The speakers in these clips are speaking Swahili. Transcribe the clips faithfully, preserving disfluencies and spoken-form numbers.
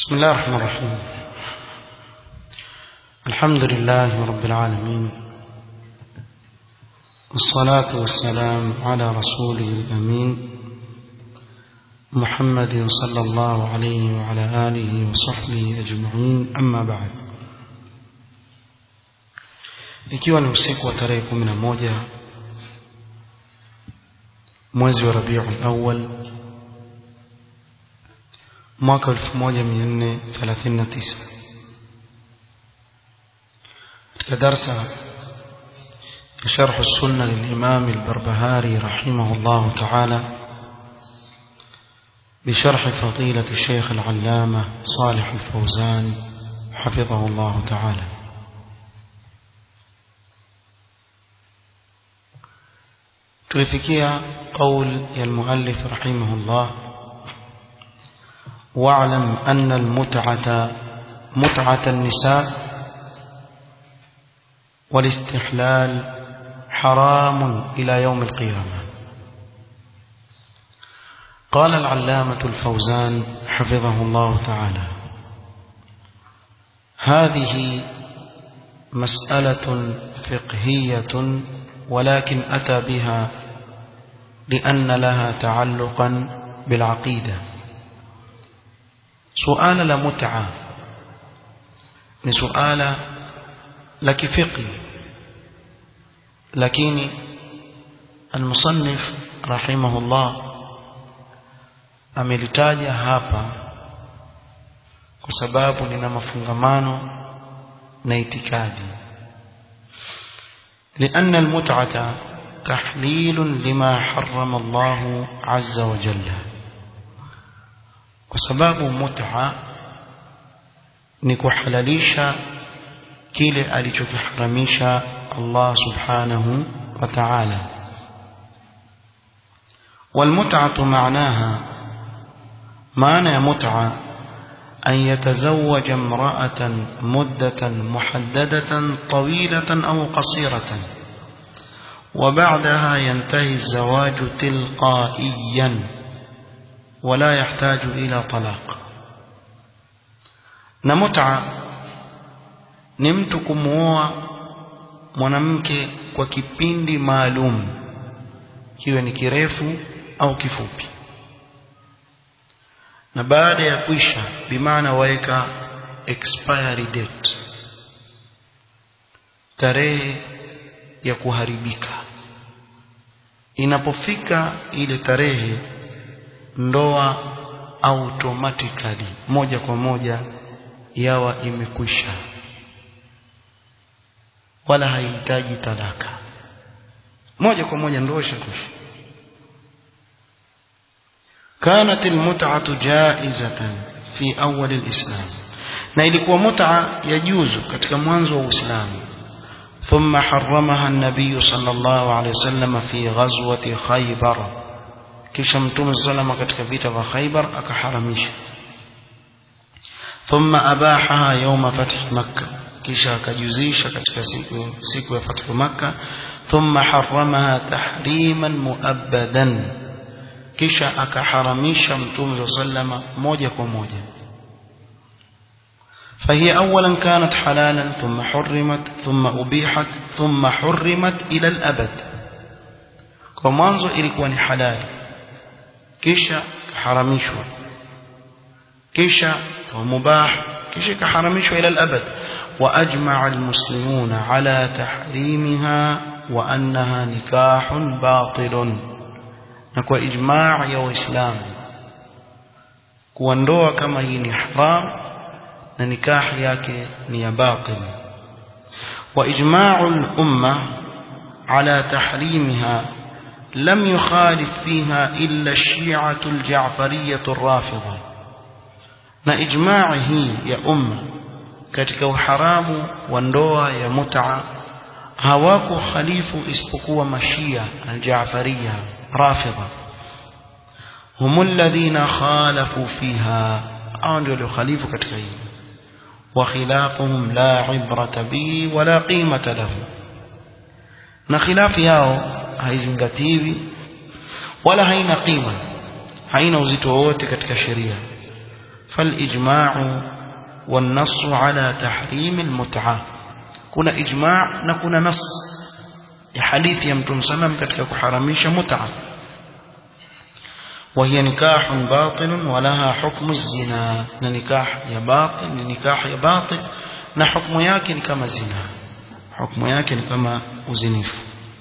بسم الله الرحمن الرحيم. الحمد لله رب العالمين، والصلاة والسلام على رسوله الأمين محمد صلى الله عليه وعلى آله وصحبه أجمعين. أما بعد، ikiwa ni usiku wa tarehe kumi na moja mwezi wa Rabiul Awwal mwaka elfu moja mia nne thelathini na tisa, katika darsa ya Sharh as-Sunnah lil-Imam al-Barbahari rahimahullah ta'ala بشرح فضيلة الشيخ العلامة صالح الفوزان حفظه الله تعالى. tulifikia قول المؤلف رحمه الله: واعلم أن المتعة متعة النساء والاستحلال حرام إلى يوم القيامة. قال العلامة الفوزان حفظه الله تعالى: هذه مسألة فقهية، ولكن أتى بها لأن لها تعلقا بالعقيدة. سؤال لمتعة ni suala la kifiqhi, lakini المصنف رحمه الله amelitaja hapa kwa sababu lina mafungamano na itikadi. لأن المتعة تحليل لما حرم الله عز وجل، kwa sababu mut'a ni kuhalalisha kile alichokiharamisha Allah subhanahu wa ta'ala. والمتعة معناها معنى متعة أن يتزوج امرأة مدة محددة طويلة أو قصيرة، وبعدها ينتهي الزواج تلقائيا ولا يحتاج إلى طلاق. نمتعة نمت kumuoa mwanamke kwa kipindi maalum, kiwe ni kirefu au kifupi, na baada ya kuisha, bimaana waeka expiry date, tarehe ya kuharibika. Inapofika ile tarehe, ndoa automatically moja kwa moja yawa imekwisha, wala haihitaji talaka, moja kwa moja ndoa ishakwisha. كانت المتعة جائزة في أول الإسلام، na ilikuwa mut'a yajuzu katika mwanzo wa Uislamu. ثم حرمها النبي صلى الله عليه وسلم في غزوة خيبر، kisha Mtume sallallahu katika vita vya Khaybar akaharamisha. ثم أباحها يوم فتح مكة، kisha akajuzisha katika siku siku ya fathu Makkah. ثم حرمها تحريما مؤبدا، kisha akaharamisha Mtume sallallahu moja kwa moja. فهي أولا كانت حلالا ثم حرمت ثم أبيحت ثم حرمت إلى الأبد. kwa mwanzo ilikuwa ni halali, kisha kaharamishwa, kisha kwa mubah, kisha kaharamishwa ila al-abad. wa ajma'a al-muslimuna ala tahrimiha wa annaha nikahun batilun, na kwa ijma' ya waislamu kuwa ndoa kama hii ni haram na nikah yake ni ya batil. wa ijma'u al-umma ala tahrimiha لم يخالف فيها إلا الشيعة الجعفرية الرافضة، na ijma'i hii ya umma katika uharamu wa ndoa ya mut'a hawako khalifu isipokuwa mashia al-Ja'fariyya rafidha. هم الذين خالفوا فيها، au ndio waliokhalifu katika hii. wa khilafuhum la ibrata bi wala qimata lahu, na khilafu yao haizingatiwi wala haina qima, haina uzito wote katika sheria. فالإجماع والنص على تحريم المتعة كنا إجماع نكون نص لحديث يمتون سلم كتك كحرميش متعة وهي نكاح باطل ولها حكم الزنا نكاح يا باطل نكاح يا باطل نحكم ياكن كما زنا حكم ياكن كما uzinifu.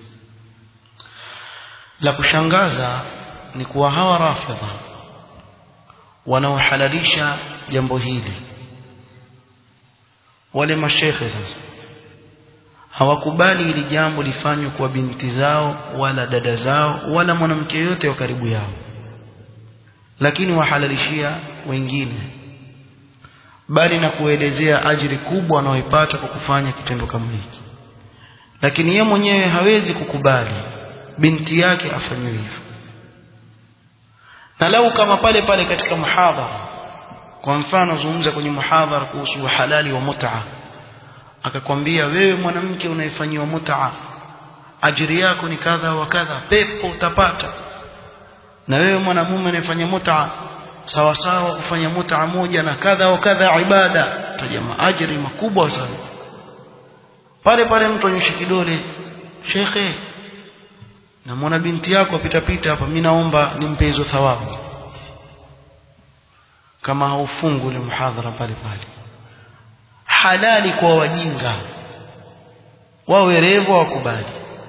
La kushangaza ni kuwa hawa Rafidha wanaohalalisha jambo hili, wale mashekhe sasa hawakubali hili jambo lifanywe kwa binti zao wala dada zao wala mwanamke yote wa karibu yao, lakini wahalalishia wengine, bali na kuelezea ajiri kubwa wanaoipata kwa kufanya kitendo kama hiki. Lakini yeye mwenyewe hawezi kukubali binti yake afanywe hivyo. Na lau kama pale pale katika muhadhara, kwa mfano zungumza kwenye muhadhara kuhusu halali wa mut'a, akakwambia wewe mwanamke unaifanywa mut'a ajiri yako ni kadha wa kadha, pepo utapata, na wewe mwanamume unayefanya mut'a sawa sawa kufanya mut'a moja na kadha wa kadha ibada, tajama ajiri makubwa sana. Pale pale mtu anyoshe kidole, shekhe na mwana binti yako apita pita hapa, mimi naomba nimpe hizo thawabu. Kama haufungu ile muhadhara pale pale. Halali kwa wajinga, wao werevu wakubali.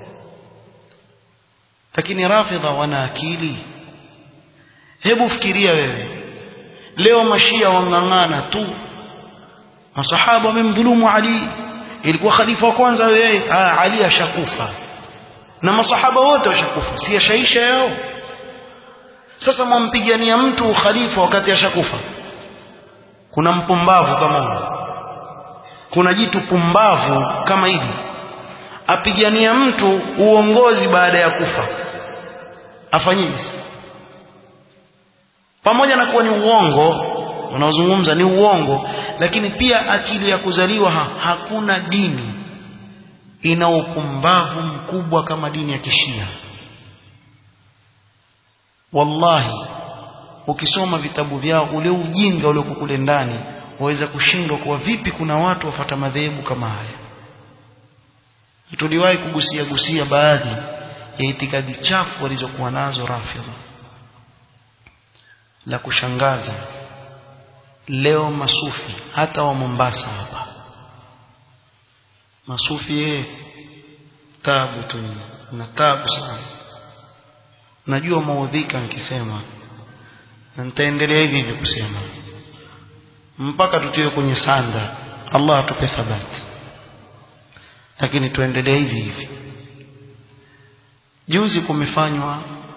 Lakini Rafidha wana akili. Hebu fikiria wewe, leo mashia wangangana tu, masahaba wamemdhulumu Ali, ilikuwa khalifa wa kwanza yeye, ah Ali ashakufa na masahaba wote washakufa, si ashaisha yao. Sasa mwampigania mtu khalifa wakati ashakufa? Kuna mpumbavu kama huyo? Kuna jitu pumbavu kama hili apigania mtu uongozi baada ya kufa? Afanyije? Pamoja na kuwa ni uongo unaozungumza ni uongo, lakini pia akili ya kuzaliwa ha, hakuna dini ina upumbavu mkubwa kama dini ya Kishia. Wallahi ukisoma vitabu vyao, ule ujinga ule kule ndani waweza kushindwa kwa vipi kuna watu wafuata madhehebu kama haya. Tuliwahi kugusia gusia baadhi ya itikadi chafu walizokuwa nazo Rafidha. La kushangaza leo masufi hata wa Mombasa hapa, masufi ye tabu tu na tabu sana. Najua maudhika nikisema, na nitaendelea hivi hivi kusema mpaka tutiwe kwenye sanda, Allah atupe thabati, lakini tuendelee hivi hivi. Juzi kumefanywa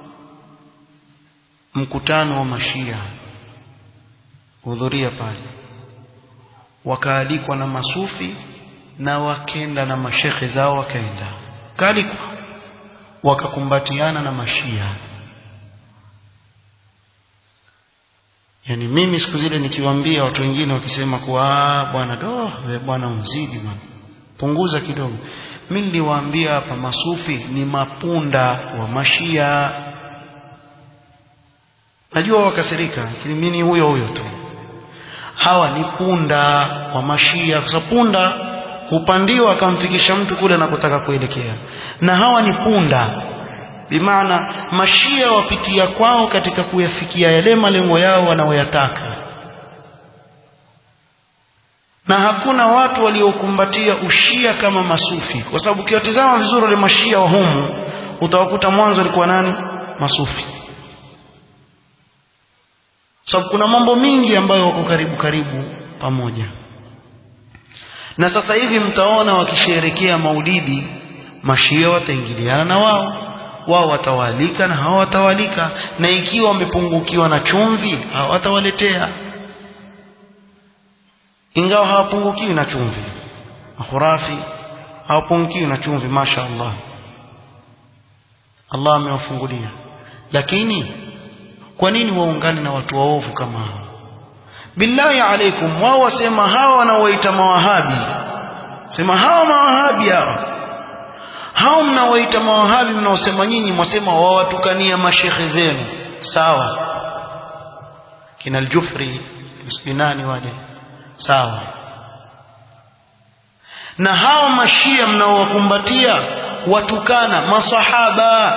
mkutano wa mashia, hudhuria pale, wakaalikwa na masufi na wakenda na mashekhe zao, wakaenda kaalikwa wakakumbatiana na mashia. Yani mimi siku zile nikiwaambia watu wengine wakisema kwa bwana do wewe bwana unzidi bwana, punguza kidogo, mimi niliwaambia hapa masufi ni mapunda wa mashia. Najua wakasirika, lakini mimi huyo huyo tu. Hawa ni punda wa mashia, kwa sababu punda hupandiwa akamfikisha mtu kule anakotaka kuelekea, na hawa ni punda, bimaana mashia wapitia kwao katika kuyafikia yale malengo yao wanaoyataka. Na hakuna watu waliokumbatia ushia kama masufi, kwa sababu ukiwatazama vizuri wale mashia wa humu utawakuta mwanzo alikuwa nani? Masufi. Sababu kuna mambo mingi ambayo wako karibu karibu pamoja. Na sasa hivi mtaona wakisherehekea maulidi, mashia wataingiliana na wao, wao watawalika na hao watawalika, na ikiwa wamepungukiwa na chumvi hao watawaletea, ingawa hawapungukiwi na chumvi. Makhurafi hawapungukiwi na chumvi, masha Allah, Allah amewafungulia. Lakini kwa nini waungane na watu waovu kama hao? Billahi alaikum, wao wasema hawa wanaoita mawahabi, sema hawa mawahabi hao hao mnaoita mawahabi, mnaosema nyinyi mwasema wawatukania mashekhe zenu, sawa. Kina al-Jufri binani wale sawa. Na hao mashia mnaowakumbatia watukana masahaba.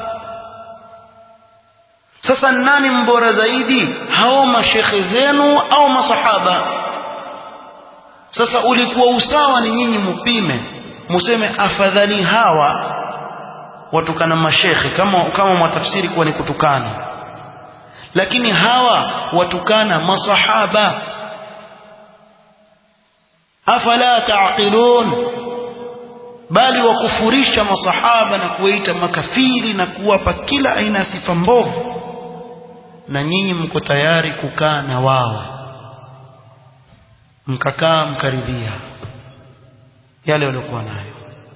Sasa nani mbora zaidi, hao mashekhe zenu au masahaba? Sasa ulikuwa usawa ni nyinyi mpime, museme afadhali hawa watukana mashekhe kama kama mwatafsiri kuwa ni kutukana, lakini hawa watukana masahaba. Afala taqilun, bali wakufurisha masahaba na kuwaita makafiri na kuwapa kila aina sifa mbovu, na nyinyi mko tayari kukaa na wao, mkakaa mkaridhia yale waliokuwa nayo.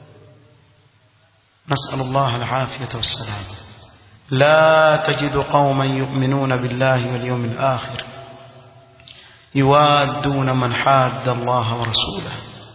نسأل الله العافية والسلام. لا تجد قوما يؤمنون بالله واليوم الآخر يوادون من حاد الله ورسوله.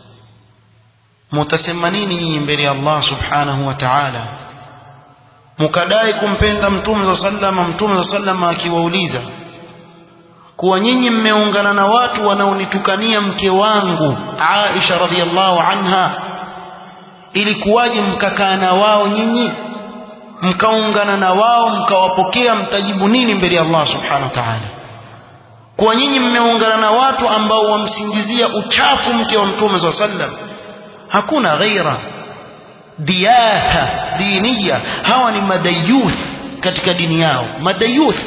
متسمنين mbele Allah subhanahu wa ta'ala, mukadai kumpenda mtume sallallahu mtume sallallahu akiwauliza kuwa nyinyi mmeungana na watu wanaonitukania mke wangu Aisha radhiallahu anha, ilikuwaje mkakaa na wao nyinyi mkaungana na wao mkawapokea, mtajibu nini mbele ya Allah subhanahu wa ta'ala? Kwa nyinyi mmeungana na watu ambao wamsingizia uchafu mke wa mtume sallallahu alaihi wasallam, hakuna ghaira diyatha diniya. Hawa ni madayuth katika dini yao, madayuth.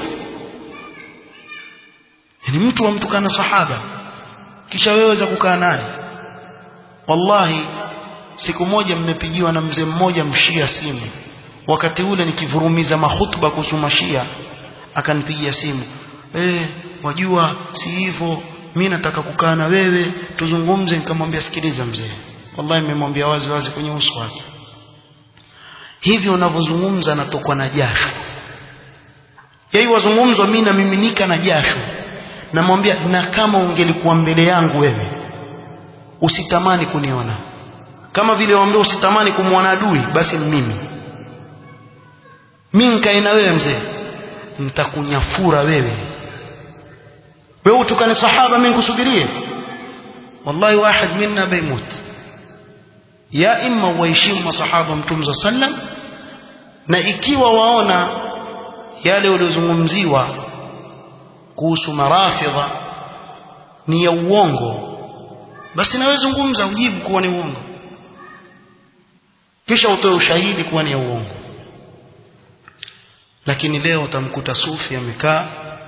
Yani mtu amtukana sahaba kisha wewe za kukaa naye. Wallahi siku moja mmepigiwa na mzee mmoja mshia simu, wakati ule nikivurumiza mahutuba kuhusu mashia, akanipigia simu, eh wajua si hivyo, mimi nataka kukaa na wewe tuzungumze. Nikamwambia sikiliza mzee, wallahi nimemwambia wazi wazi kwenye uso wake, hivi unavyozungumza natokwa na jasho. Yeye wazungumzwa mimi na miminika na jasho. Namwambia na kama ungelikuwa mbele yangu wewe usitamani kuniona, kama vile waambia usitamani kumwona adui, basi mimi mimi nikae na wewe mzee, nitakunyafura wewe. Wewe utukane sahaba mimi nikusubirie? Wallahi wahid minna baymut. Ya imma waheshimu masahaba mtume sallam, na ikiwa waona yale waliozungumziwa kuhusu marafidha ni ya uongo, basi nawe zungumza ujibu kuwa ni uongo, kisha utoe ushahidi kuwa ni ya uongo. Lakini leo utamkuta sufi amekaa,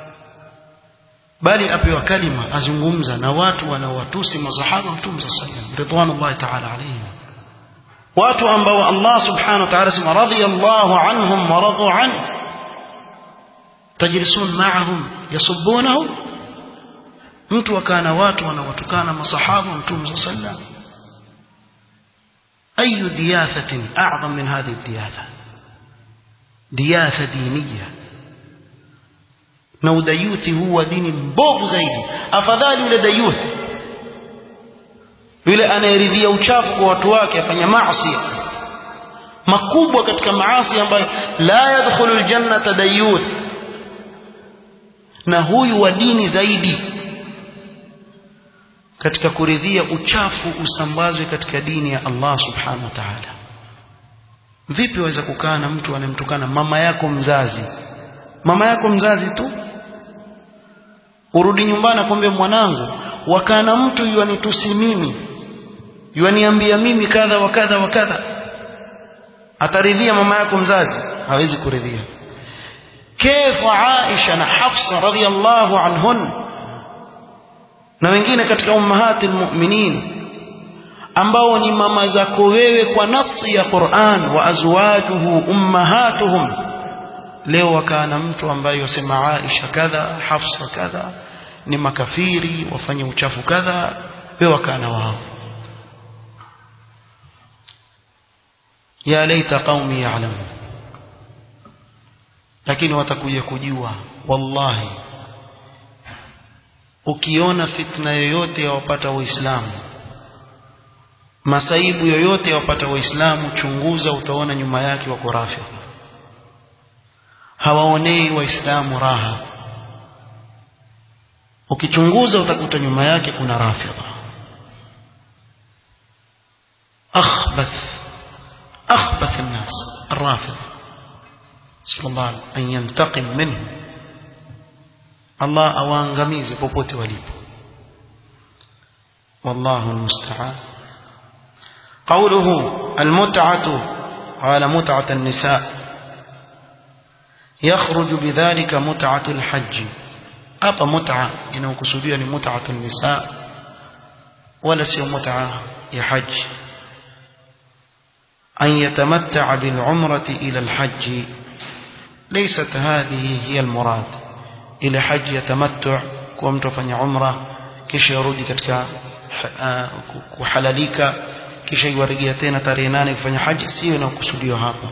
bali apewa kalima azungumza na watu wanaowatusi masahaba mtume sallam ridwanullahi ta'ala alayhim, watu ambao Allah subhanahu wa ta'ala sema radiyallahu anhum wa radu an, tajlisun ma'ahum yasubbunahum. mtu wakana watu wanawatukana masahaba mtume sallam. أي دياثة أعظم من هذه الدياثة؟ دياثة دينية. na udayuthi huwa dini mbovu zaidi. Afadhali yule dayuthi, yule anayeridhia uchafu kwa watu wake, afanya maasi makubwa katika maasi ambayo la yadkhulu aljannata dayuth, na huyu wa dini zaidi katika kuridhia uchafu usambazwe katika dini ya Allah subhanahu wa ta'ala. Vipi waweza kukaa na mtu anemtukana mama yako mzazi, mama yako mzazi tu, urudi nyumbani akwambia mwanangu wakana mtu yuanitusi mimi, yuaniambia mimi kadha wa kadha wa kadha? Ataridhia mama yako mzazi? Hawezi kuridhia. Kaifa Aisha na Hafsa radhiyallahu anhun na wengine katika ummahatil mu'minin ambao ni mama zako wewe kwa nasi ya Qur'an, wa azwajuhu ummahatuhum, leo wakana mtu ambaye yasema Aisha kadha Hafsa kadha ni makafiri, wafanye uchafu kadha, wewe wakana wao. Ya laita qaumi ya'lamun. Lakini watakuja kujua, wallahi ukiona fitna yoyote yawapata waislamu, masaibu yoyote yawapata waislamu, chunguza, utaona nyuma yake wako rafidha. Hawaonei waislamu raha, ukichunguza utakuta nyuma yake kuna rafidha akhbath akhbath الناس الرافضه صلى الله ان ينتقم منه الله awaangamize popote walipo والله المستعان قوله المتعه على متعه النساء يخرج بذلك متعه الحج hapa mut'a inayokusudiwa ni mut'atun nisa wala sio mut'a ya haji an yatamatta'a bil umrati ila al hajj laysat hadhihi hiya al murad ila haji yatamattu' kwa mtu afanya umra kisha yarudi katika kuhalalika kisha yarejea tena tarehe nane kufanya haji sio inayokusudiwa hapa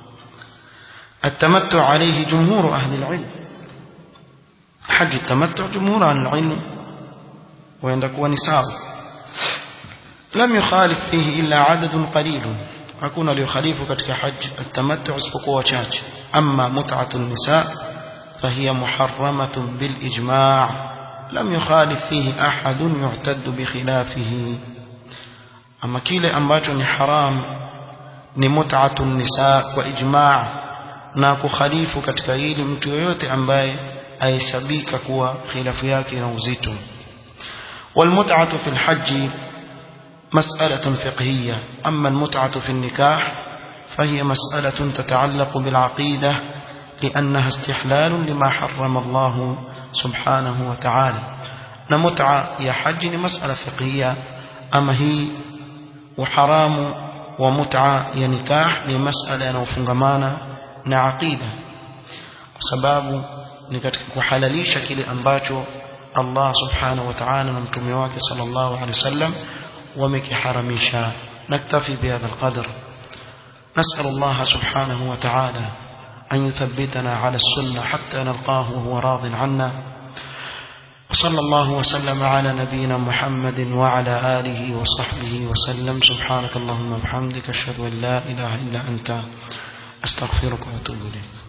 التمتع عليه جمهور أهل العلم حج التمتع جمهور عن العلم ويندكوا نساء لم يخالف فيه إلا عدد قليل أكون ليخالف katika حج التمتع isipokuwa wachache أما متعة النساء فهي محرمة بالإجماع لم يخالف فيه أحد يعتد بخلافه أما kile ambacho ni haram ni متعة النساء وإجماع na kukhalifu katika hili mtu yoyote ambaye aisabika kuwa khilafu yake na uzito والمتعه في الحج مساله فقهيه اما المتعه في النكاح فهي مساله تتعلق بالعقيده لانها استحلال لما حرم الله سبحانه وتعالى المتعه يا حج مساله فقهيه اما هي وحرام ومتعه يا نكاح لمساله ينوفungamana na aqida kwa sababu ni katika kuhalalisha kile ambacho Allah subhanahu wa ta'ala na mtume wake sallallahu alaihi wasallam wamekiharamisha naktafi bihadha alqadr nas'al Allah subhanahu wa ta'ala an yuthabbitana ala as-sunnah hatta nalqahu wa huwa radin 'anna وصلى الله وسلم على نبينا محمد وعلى آله وصحبه وسلم سبحانك اللهم وبحمدك أشهد أن لا إله إلا أنت أستغفرك وأتوب إليك